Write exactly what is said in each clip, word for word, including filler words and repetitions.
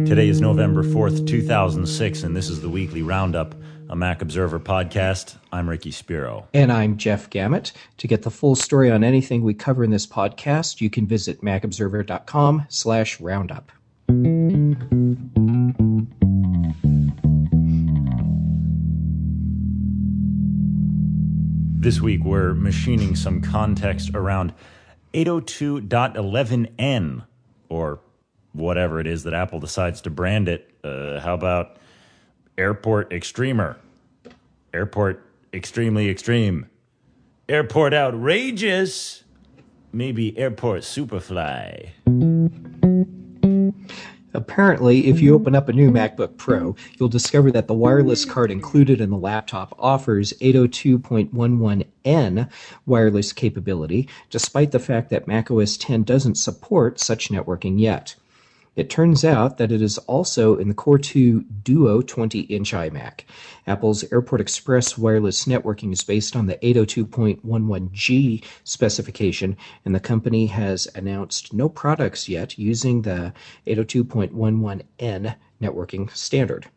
Today is November fourth, two thousand six, and this is the Weekly Roundup, a Mac Observer podcast. I'm Ricky Spiro. And I'm Jeff Gamet. To get the full story on anything we cover in this podcast, you can visit macobserver.com slash roundup. This week, we're machining some context around eight oh two dot eleven n, or whatever it is that Apple decides to brand it. Uh, how about Airport Extremer? Airport Extremely Extreme. Airport Outrageous. Maybe Airport Superfly. Apparently, if you open up a new MacBook Pro, you'll discover that the wireless card included in the laptop offers eight oh two dot eleven n wireless capability, despite the fact that macOS ten doesn't support such networking yet. It turns out that it is also in the Core two Duo twenty-inch iMac. Apple's Airport Express wireless networking is based on the eight oh two dot eleven g specification, and the company has announced no products yet using the eight oh two dot eleven n networking standard.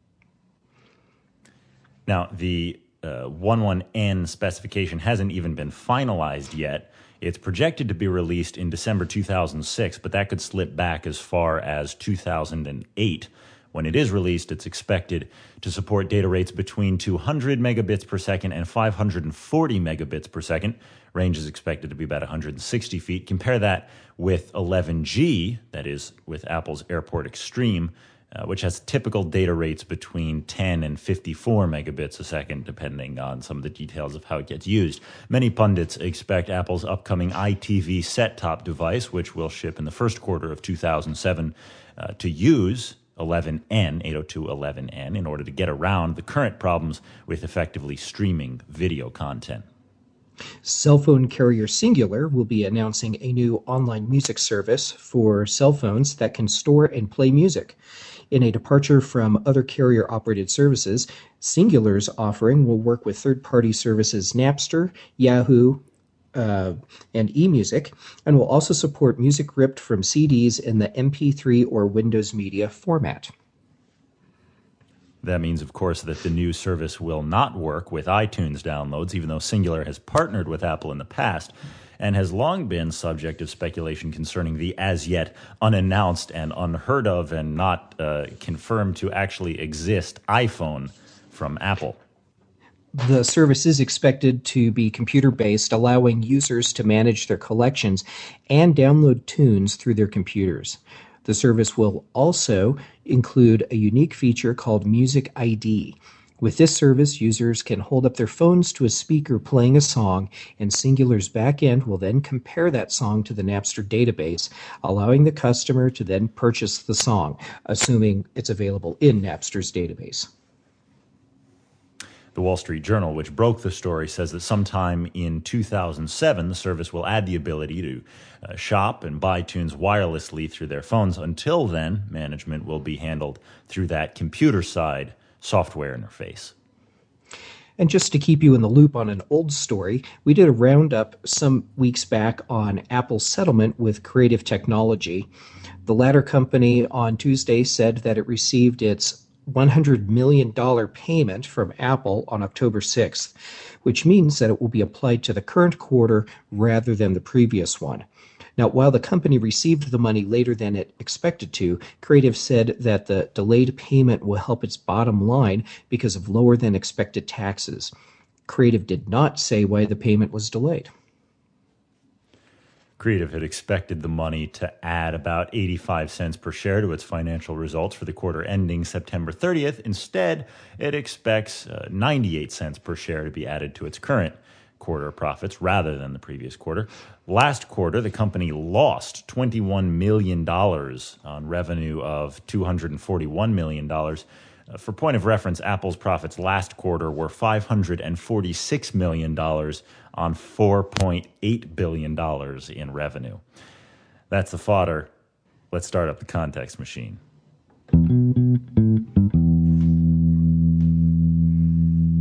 Now, the uh, eleven n specification hasn't even been finalized yet. It's projected to be released in December two thousand six, but that could slip back as far as two thousand eight. When it is released, it's expected to support data rates between two hundred megabits per second and five hundred forty megabits per second. Range is expected to be about one hundred sixty feet. Compare that with eleven G, that is with Apple's Airport Extreme, uh, which has typical data rates between ten and fifty-four megabits a second, depending on some of the details of how it gets used. Many pundits expect Apple's upcoming I T V set-top device, which will ship in the first quarter of two thousand seven, uh, to use eleven n, eight oh two dot eleven n, in order to get around the current problems with effectively streaming video content. Cell phone carrier Cingular will be announcing a new online music service for cell phones that can store and play music. In a departure from other carrier-operated services, Cingular's offering will work with third-party services Napster, Yahoo, uh, and eMusic, and will also support music ripped from C Ds in the M P three or Windows Media format. That means, of course, that the new service will not work with iTunes downloads, even though Cingular has partnered with Apple in the past and has long been subject of speculation concerning the as-yet unannounced and unheard of and not uh, confirmed to actually exist iPhone from Apple. The service is expected to be computer-based, allowing users to manage their collections and download tunes through their computers. The service will also include a unique feature called Music I D. With this service, users can hold up their phones to a speaker playing a song, and Cingular's backend will then compare that song to the Napster database, allowing the customer to then purchase the song, assuming it's available in Napster's database. The Wall Street Journal, which broke the story, says that sometime in two thousand seven, the service will add the ability to uh, shop and buy tunes wirelessly through their phones. Until then, management will be handled through that computer-side software interface. And just to keep you in the loop on an old story, we did a roundup some weeks back on Apple's settlement with Creative Technology. The latter company on Tuesday said that it received its one hundred million dollars payment from Apple on October sixth, which means that it will be applied to the current quarter rather than the previous one. Now, while the company received the money later than it expected to, Creative said that the delayed payment will help its bottom line because of lower than expected taxes. Creative did not say why the payment was delayed. Creative had expected the money to add about eighty-five cents per share to its financial results for the quarter ending September thirtieth. Instead, it expects uh, ninety-eight cents per share to be added to its current quarter profits rather than the previous quarter. Last quarter, the company lost twenty-one million dollars on revenue of two hundred forty-one million dollars. Uh, for point of reference, Apple's profits last quarter were five hundred forty-six million dollars on four point eight billion dollars in revenue. That's the fodder. Let's start up the context machine.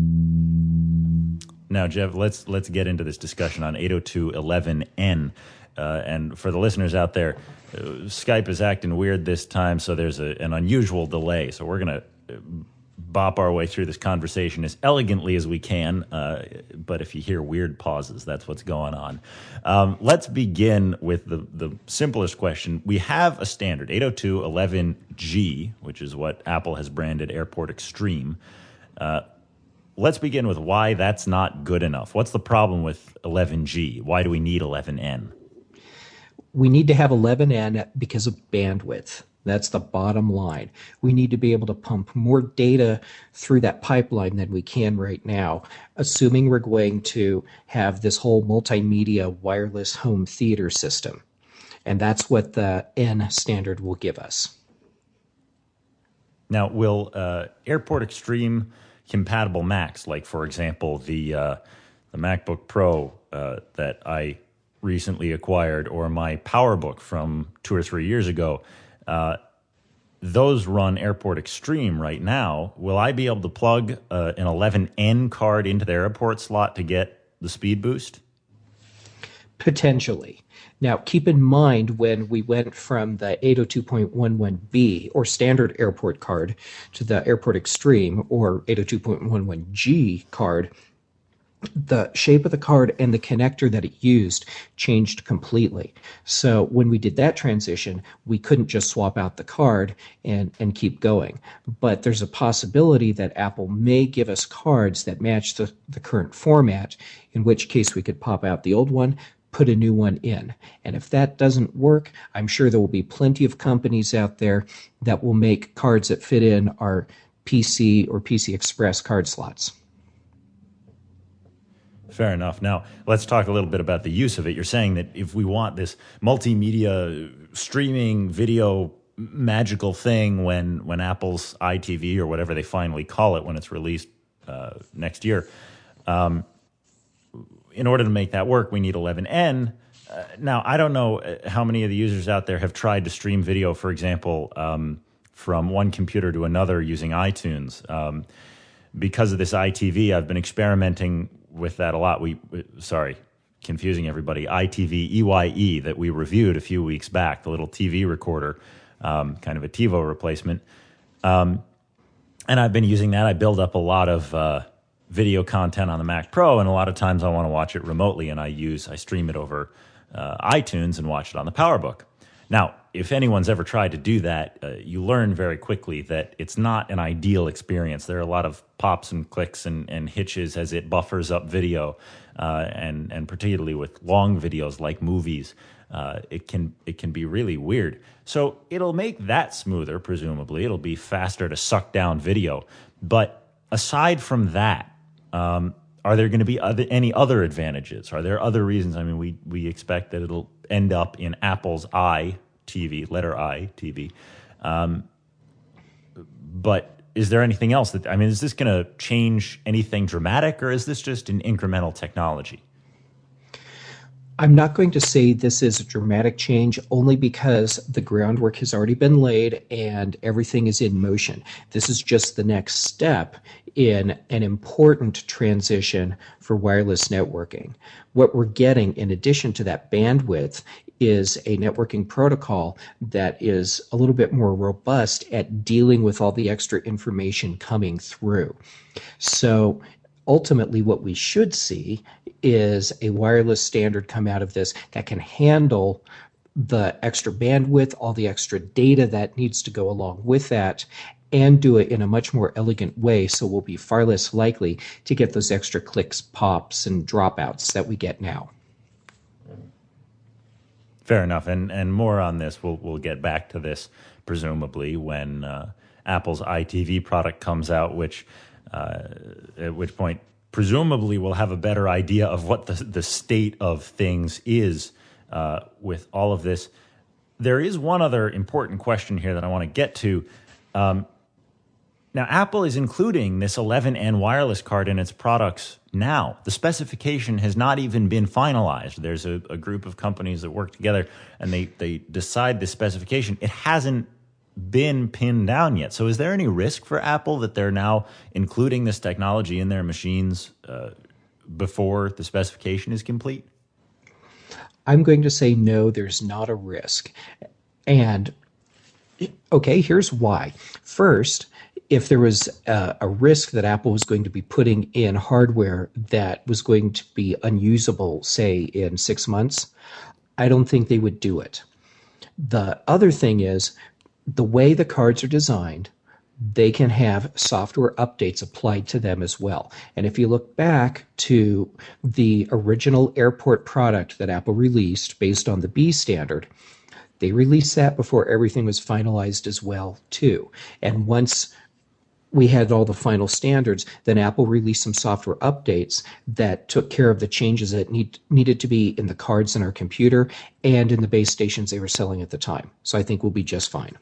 Now, Jeff, let's let's get into this discussion on eight oh two dot eleven n. Uh, and for the listeners out there, uh, Skype is acting weird this time, so there's a, an unusual delay. So we're going to bop our way through this conversation as elegantly as we can. Uh, but if you hear weird pauses, that's what's going on. Um, let's begin with the, the simplest question. We have a standard, eight oh two dot eleven G, which is what Apple has branded Airport Extreme. Uh, let's begin with why that's not good enough. What's the problem with eleven G? Why do we need eleven N? We need to have eleven N because of bandwidth. That's the bottom line. We need to be able to pump more data through that pipeline than we can right now, assuming we're going to have this whole multimedia wireless home theater system. And that's what the N standard will give us. Now, will uh, Airport Extreme compatible Macs, like, for example, the, uh, the MacBook Pro uh, that I recently acquired, or my PowerBook from two or three years ago, Uh, those run Airport Extreme right now. Will I be able to plug uh, an eleven N card into the Airport slot to get the speed boost? Potentially. Now, keep in mind when we went from the eight oh two dot eleven B or standard Airport card to the Airport Extreme or eight oh two dot eleven G card, the shape of the card and the connector that it used changed completely. So when we did that transition, we couldn't just swap out the card and, and keep going. But there's a possibility that Apple may give us cards that match the, the current format, in which case we could pop out the old one, put a new one in. And if that doesn't work, I'm sure there will be plenty of companies out there that will make cards that fit in our P C or P C Express card slots. Fair enough. Now, let's talk a little bit about the use of it. You're saying that if we want this multimedia streaming video magical thing when, when Apple's I T V or whatever they finally call it when it's released uh, next year, um, in order to make that work, we need eleven N. Uh, now, I don't know how many of the users out there have tried to stream video, for example, um, from one computer to another using iTunes. Um, because of this I T V, I've been experimenting with that a lot. We, sorry, confusing everybody. I T V E Y E that we reviewed a few weeks back, the little T V recorder, um, kind of a TiVo replacement. Um, and I've been using that. I build up a lot of uh, video content on the Mac Pro, and a lot of times I want to watch it remotely, and I use, I stream it over uh, iTunes and watch it on the PowerBook. Now, if anyone's ever tried to do that, uh, you learn very quickly that it's not an ideal experience. There are a lot of pops and clicks and, and hitches as it buffers up video, uh, and and particularly with long videos like movies, uh, it can it can be really weird. So it'll make that smoother, presumably. It'll be faster to suck down video. But aside from that, um, are there going to be other, any other advantages? Are there other reasons? I mean, we we expect that it'll end up in Apple's I T V, letter I T V. Um, but is there anything else that, I mean, is this going to change anything dramatic, or is this just an incremental technology? I'm not going to say this is a dramatic change only because the groundwork has already been laid and everything is in motion. This is just the next step in an important transition for wireless networking. What we're getting in addition to that bandwidth is a networking protocol that is a little bit more robust at dealing with all the extra information coming through. So ultimately, what we should see is a wireless standard come out of this that can handle the extra bandwidth, all the extra data that needs to go along with that, and do it in a much more elegant way, so we'll be far less likely to get those extra clicks, pops, and dropouts that we get now. Fair enough, and and more on this. We'll we'll get back to this presumably when uh, Apple's I T V product comes out, which uh, at which point presumably we'll have a better idea of what the the state of things is uh, with all of this. There is one other important question here that I want to get to. Um, now, Apple is including this eleven N wireless card in its products now. The specification has not even been finalized. There's a, a group of companies that work together, and they, they decide the specification. It hasn't been pinned down yet. So is there any risk for Apple that they're now including this technology in their machines uh, before the specification is complete? I'm going to say no, there's not a risk. And okay, here's why. First, if there was a, a risk that Apple was going to be putting in hardware that was going to be unusable, say, in six months, I don't think they would do it. The other thing is, the way the cards are designed, they can have software updates applied to them as well. And if you look back to the original airport product that Apple released based on the B standard, they released that before everything was finalized as well, too. And once we had all the final standards, then Apple released some software updates that took care of the changes that need, needed to be in the cards in our computer and in the base stations they were selling at the time. So I think we'll be just fine.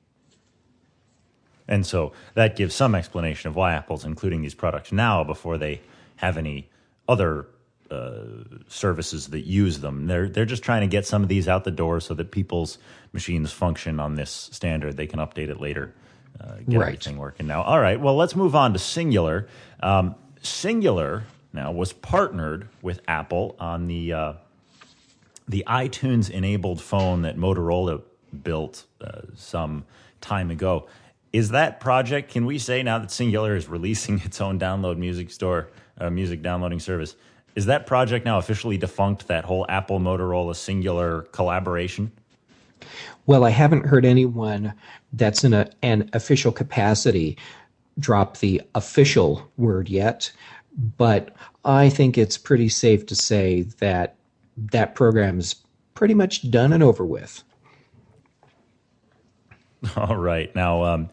And so that gives some explanation of why Apple's including these products now before they have any other uh, services that use them. They're they're just trying to get some of these out the door so that people's machines function on this standard. They can update it later, uh, get right. everything working now. All right, well, let's move on to Cingular. Um, Cingular now was partnered with Apple on the uh, the iTunes-enabled phone that Motorola built uh, some time ago. Is that project, can we say now that Cingular is releasing its own download music store, uh, music downloading service, is that project now officially defunct, that whole Apple, Motorola, Cingular collaboration? Well, I haven't heard anyone that's in a, an official capacity drop the official word yet, but I think it's pretty safe to say that that program is pretty much done and over with. All right. Now, um,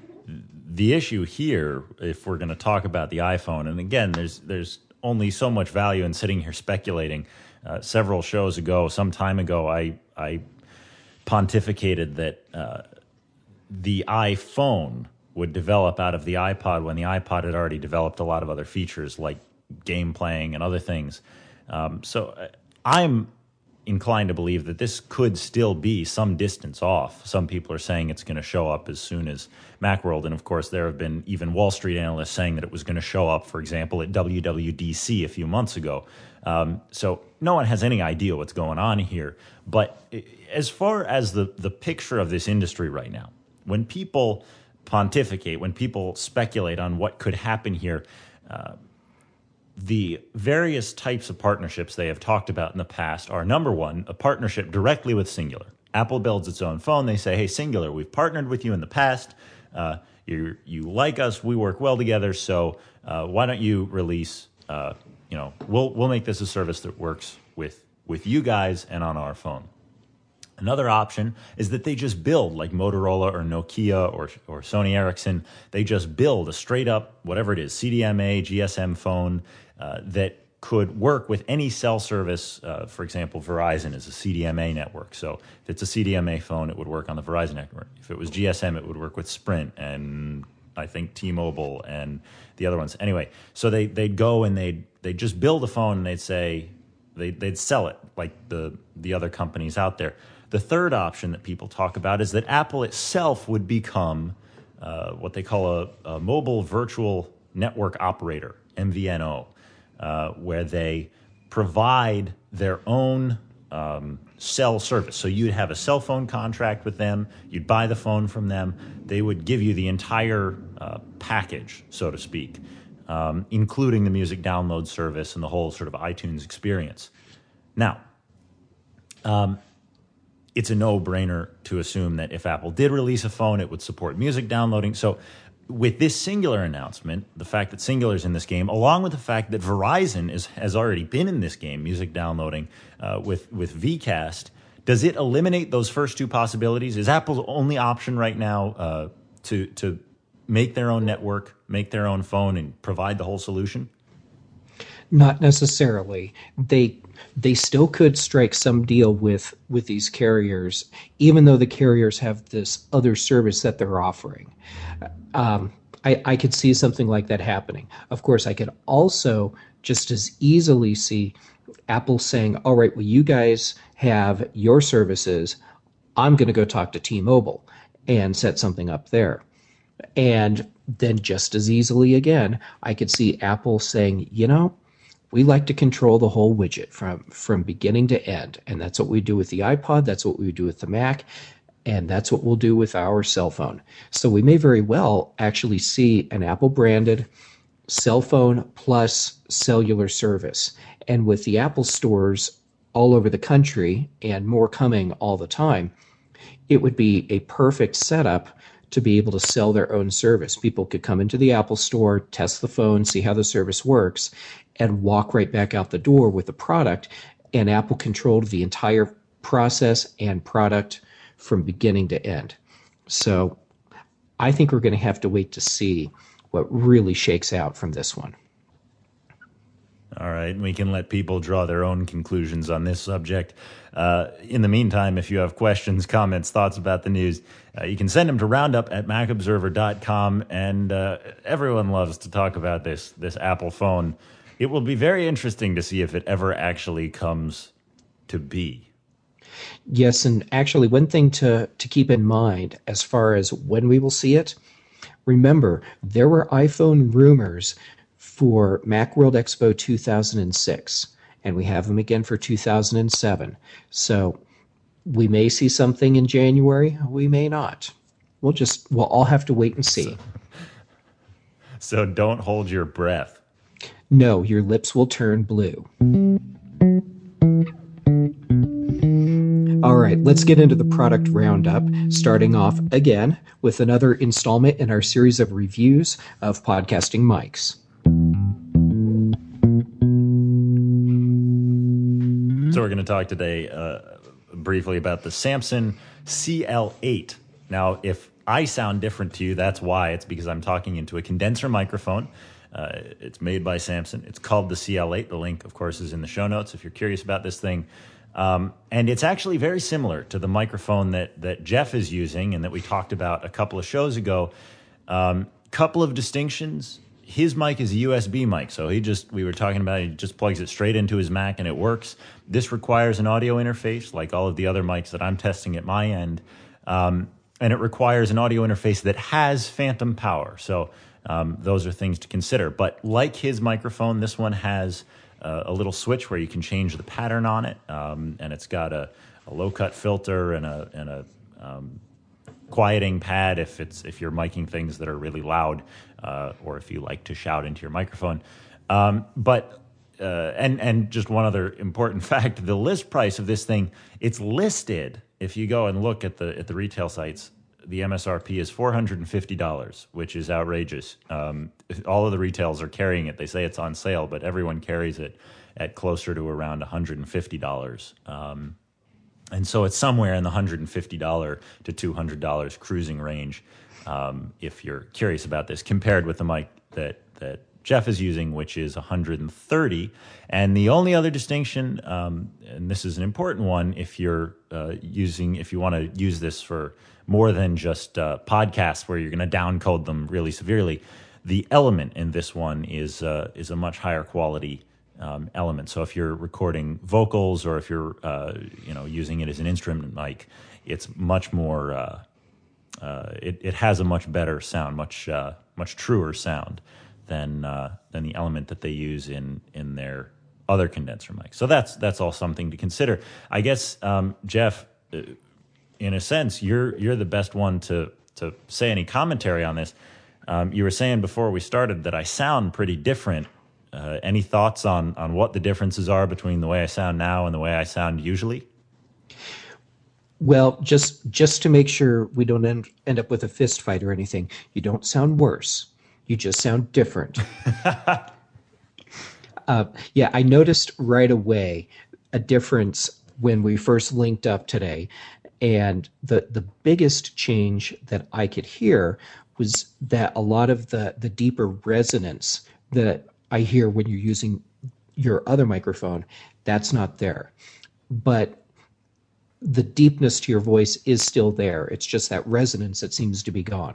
the issue here, if we're going to talk about the iPhone, and again, there's there's only so much value in sitting here speculating. Uh, several shows ago, some time ago, I I pontificated that uh, the iPhone would develop out of the iPod when the iPod had already developed a lot of other features like game playing and other things. Um, so I'm inclined to believe that this could still be some distance off. Some people are saying it's going to show up as soon as Macworld, and of course there have been even Wall Street analysts saying that it was going to show up, for example, at W W D C a few months ago. Um, so no one has any idea what's going on here. But as far as the, the picture of this industry right now, when people pontificate, when people speculate on what could happen here, uh, the various types of partnerships they have talked about in the past are, number one, a partnership directly with Cingular. Apple builds its own phone. They say, hey, Cingular, we've partnered with you in the past. Uh, you you like us. We work well together. So uh, why don't you release, uh, you know, we'll we'll make this a service that works with, with you guys and on our phone. Another option is that they just build, like Motorola or Nokia or or Sony Ericsson, they just build a straight up, whatever it is, C D M A, G S M phone uh, that could work with any cell service. Uh, for example, Verizon is a C D M A network. So if it's a C D M A phone, it would work on the Verizon network. If it was G S M, it would work with Sprint and I think T-Mobile and the other ones. Anyway, so they, they'd go and they'd, they'd just build a phone and they'd say, they'd, they'd sell it like the, the other companies out there. The third option that people talk about is that Apple itself would become uh, what they call a, a mobile virtual network operator, M V N O, uh, where they provide their own um, cell service. So you'd have a cell phone contract with them, you'd buy the phone from them, they would give you the entire uh, package, so to speak, um, including the music download service and the whole sort of iTunes experience. Now, um, it's a no-brainer to assume that if Apple did release a phone, it would support music downloading. So with this Cingular announcement, the fact that Cingular's in this game, along with the fact that Verizon is, has already been in this game, music downloading, uh, with, with Vcast, does it eliminate those first two possibilities? Is Apple's only option right now uh, to, to make their own network, make their own phone, and provide the whole solution? Not necessarily. They they still could strike some deal with, with these carriers, even though the carriers have this other service that they're offering. Um, I, I could see something like that happening. Of course, I could also just as easily see Apple saying, all right, well, you guys have your services. I'm going to go talk to T-Mobile and set something up there. And then just as easily again, I could see Apple saying, you know, We like to control the whole widget from, from beginning to end. And that's what we do with the iPod. That's what we do with the Mac. And that's what we'll do with our cell phone. So we may very well actually see an Apple branded cell phone plus cellular service. And with the Apple stores all over the country and more coming all the time, it would be a perfect setup to be able to sell their own service. People could come into the Apple store, test the phone, see how the service works, and walk right back out the door with the product. And Apple controlled the entire process and product from beginning to end. So I think we're going to have to wait to see what really shakes out from this one. All right, we can let people draw their own conclusions on this subject. Uh, in the meantime, if you have questions, comments, thoughts about the news, uh, you can send them to roundup at mac observer dot com. And uh, everyone loves to talk about this, this Apple phone. It will be very interesting to see if it ever actually comes to be. Yes, and actually one thing to, to keep in mind as far as when we will see it, remember, there were iPhone rumors for Macworld Expo two thousand six, and we have them again for two thousand seven. So we may see something in January, we may not. We'll just, we'll all have to wait and see. So, so don't hold your breath. No, your lips will turn blue. All right, let's get into the product roundup, starting off again with another installment in our series of reviews of podcasting mics. So we're going to talk today uh, briefly about the Samson C L eight. Now, if I sound different to you, that's why. It's because I'm talking into a condenser microphone. Uh, it's made by Samson. It's called the C L eight. The link, of course, is in the show notes if you're curious about this thing. Um, and it's actually very similar to the microphone that, that Jeff is using and that we talked about a couple of shows ago. Um, couple of distinctions. His mic is a U S B mic, so he just, we were talking about, he just plugs it straight into his Mac and it works. This requires an audio interface, like all of the other mics that I'm testing at my end. Um, and it requires an audio interface that has phantom power. So um, those are things to consider. But like his microphone, this one has uh, a little switch where you can change the pattern on it. Um, and it's got a, a low-cut filter and a, and a um, quieting pad if it's if you're miking things that are really loud, uh, or if you like to shout into your microphone. Um, but uh, and and just one other important fact: the list price of this thing, it's listed. If you go and look at the at the retail sites, the M S R P is four hundred fifty dollars, which is outrageous. Um, all of the retails are carrying it. They say it's on sale, but everyone carries it at closer to around one hundred fifty dollars. Um, And so it's somewhere in the one hundred fifty dollars to two hundred dollars cruising range, um, if you're curious about this, compared with the mic that, that Jeff is using, which is one hundred thirty dollars. And the only other distinction, um, and this is an important one, if you're uh, using, if you want to use this for more than just uh, podcasts where you're going to downcode them really severely, the element in this one is uh, is a much higher quality Um, element. So if you're recording vocals or if you're uh, you know using it as an instrument mic, it's much more. Uh, uh, it it has a much better sound, much uh, much truer sound than uh, than the element that they use in in their other condenser mics. So that's that's all something to consider. I guess um, Jeff, uh, in a sense, you're you're the best one to to say any commentary on this. Um, you were saying before we started that I sound pretty different. Uh, any thoughts on, on what the differences are between the way I sound now and the way I sound usually? Well, just just to make sure we don't end, end up with a fist fight or anything, you don't sound worse. You just sound different. uh, yeah, I noticed right away a difference when we first linked up today. And the, the biggest change that I could hear was that a lot of the, the deeper resonance that I hear when you're using your other microphone, that's not there. But the deepness to your voice is still there. It's just that resonance that seems to be gone.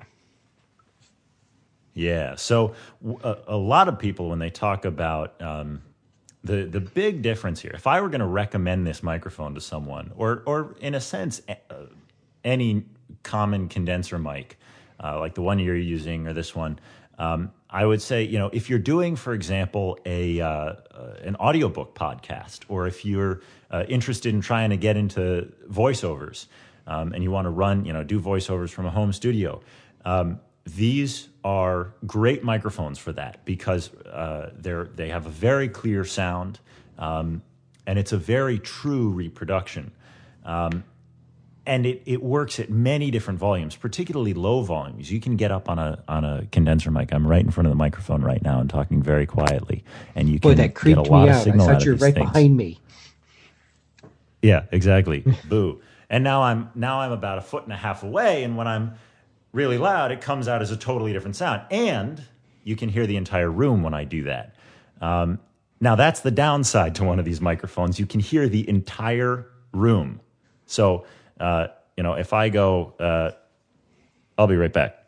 Yeah. So a, a lot of people, when they talk about um, the the big difference here, if I were going to recommend this microphone to someone, or or in a sense, uh, any common condenser mic, uh, like the one you're using or this one, Um, I would say, you know, if you're doing, for example, a uh, uh, an audiobook podcast, or if you're uh, interested in trying to get into voiceovers, um, and you want to run, you know, do voiceovers from a home studio, um, these are great microphones for that, because uh, they're they have a very clear sound, um, and it's a very true reproduction. Um, And it, it works at many different volumes, particularly low volumes. You can get up on a on a condenser mic. I'm right in front of the microphone right now and talking very quietly, and you Boy, can that creeped get a lot me of out. I signal thought out you of were these right things. behind me. Yeah, exactly. Boo. And now I'm now I'm about a foot and a half away, and when I'm really loud, it comes out as a totally different sound, and you can hear the entire room when I do that. Um, now that's the downside to one of these microphones. You can hear the entire room. So. Uh, you know, if I go, uh, I'll be right back.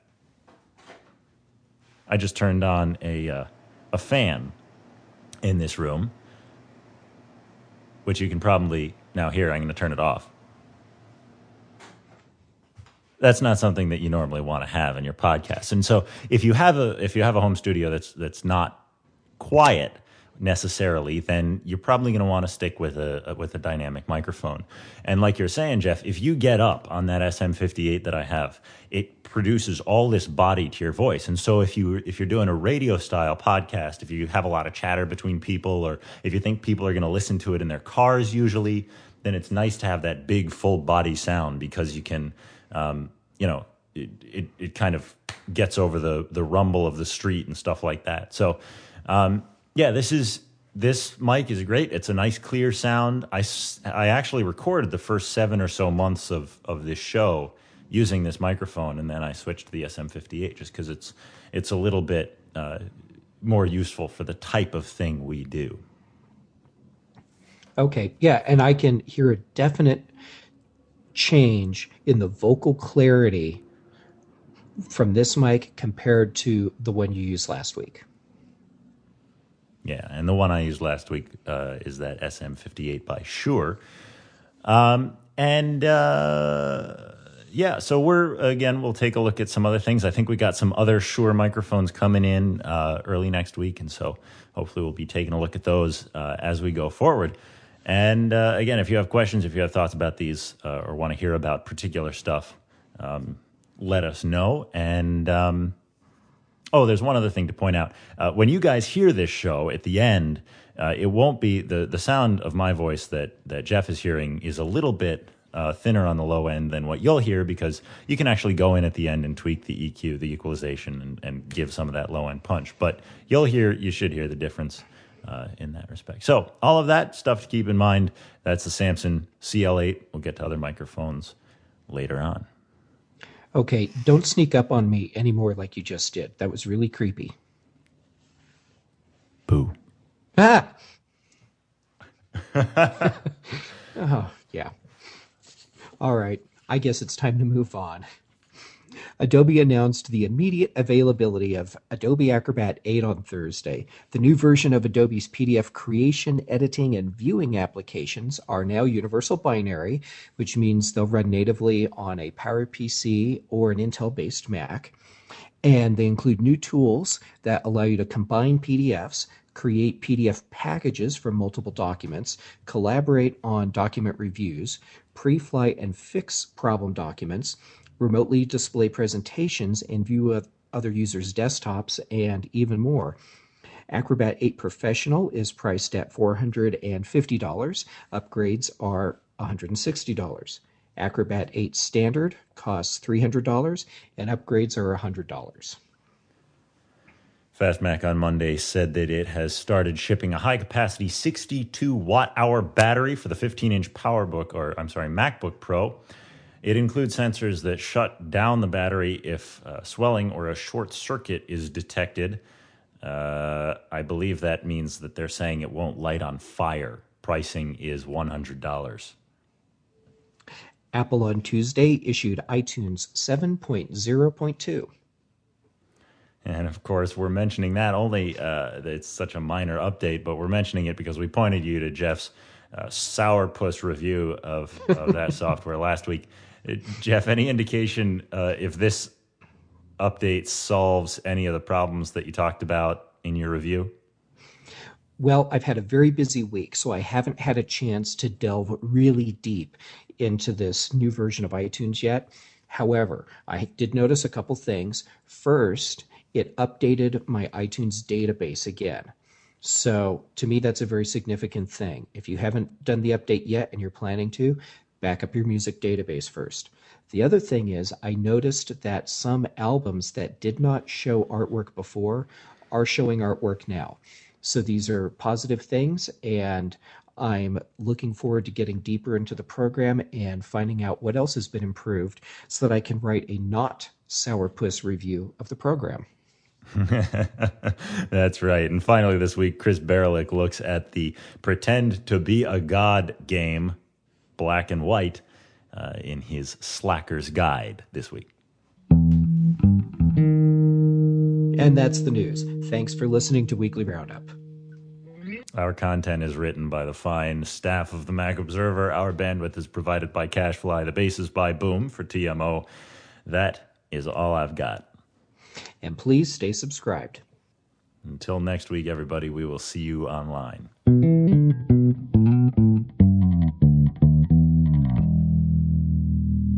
I just turned on a uh, a fan in this room, which you can probably now hear. I'm going to turn it off. That's not something that you normally want to have in your podcast. And so, if you have a if you have a home studio that's that's not quiet necessarily, then you're probably going to want to stick with a with a dynamic microphone. And like you're saying, Jeff, if you get up on that S M fifty-eight that I have, it produces all this body to your voice. And so if you if you're doing a radio style podcast, if you have a lot of chatter between people, or if you think people are going to listen to it in their cars usually, then it's nice to have that big full body sound, because you can um, you know it, it it kind of gets over the the rumble of the street and stuff like that. So um Yeah, this is this mic is great. It's a nice clear sound. I, I actually recorded the first seven or so months of, of this show using this microphone, and then I switched to the S M fifty-eight just because it's it's a little bit uh, more useful for the type of thing we do. Okay, yeah, and I can hear a definite change in the vocal clarity from this mic compared to the one you used last week. Yeah, and the one I used last week uh, is that S M fifty-eight by Shure. Um, and uh, yeah, so we're, again, we'll take a look at some other things. I think we got some other Shure microphones coming in uh, early next week, and so hopefully we'll be taking a look at those uh, as we go forward. And uh, again, if you have questions, if you have thoughts about these uh, or want to hear about particular stuff, um, let us know. And um Oh, there's one other thing to point out. Uh, when you guys hear this show at the end, uh, it won't be the the sound of my voice that that Jeff is hearing is a little bit uh, thinner on the low end than what you'll hear, because you can actually go in at the end and tweak the E Q, the equalization, and, and give some of that low end punch. But you'll hear, you should hear the difference uh, in that respect. So all of that stuff to keep in mind. That's the Samson C L eight. We'll get to other microphones later on. Okay, don't sneak up on me anymore like you just did. That was really creepy. Boo. Ah! Oh, yeah. All right, I guess it's time to move on. Adobe announced the immediate availability of Adobe Acrobat eight on Thursday. The new version of Adobe's P D F creation, editing, and viewing applications are now universal binary, which means they'll run natively on a PowerPC or an Intel-based Mac. And they include new tools that allow you to combine P D Fs, create P D F packages from multiple documents, collaborate on document reviews, pre-flight and fix problem documents, remotely display presentations and view other users' desktops, and even more. Acrobat eight Professional is priced at four hundred fifty dollars. Upgrades are one hundred sixty dollars. Acrobat eight Standard costs three hundred dollars, and upgrades are one hundred dollars. Fastmac on Monday said that it has started shipping a high-capacity sixty-two watt-hour battery for the fifteen-inch PowerBook, or I'm sorry, MacBook Pro. It includes sensors that shut down the battery if uh, swelling or a short circuit is detected. Uh, I believe that means that they're saying it won't light on fire. Pricing is one hundred dollars. Apple on Tuesday issued iTunes seven point oh point two. And of course, we're mentioning that only, uh, it's such a minor update, but we're mentioning it because we pointed you to Jeff's uh, sourpuss review of, of that software last week. Uh, Jeff, any indication uh, if this update solves any of the problems that you talked about in your review? Well, I've had a very busy week, so I haven't had a chance to delve really deep into this new version of iTunes yet. However, I did notice a couple things. First, it updated my iTunes database again. So to me, that's a very significant thing. If you haven't done the update yet and you're planning to, back up your music database first. The other thing is I noticed that some albums that did not show artwork before are showing artwork now. So these are positive things, and I'm looking forward to getting deeper into the program and finding out what else has been improved so that I can write a not sourpuss review of the program. That's right. And finally this week, Chris Berlik looks at the Pretend to be a God game, Black and White, uh, in his Slacker's Guide this week. And that's the news. Thanks for listening to Weekly Roundup. Our content is written by the fine staff of the Mac Observer. Our bandwidth is provided by CacheFly. The bass is by Boom for T M O. That is all I've got. And please stay subscribed. Until next week, everybody, we will see you online.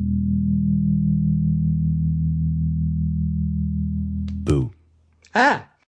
Boo. Ah!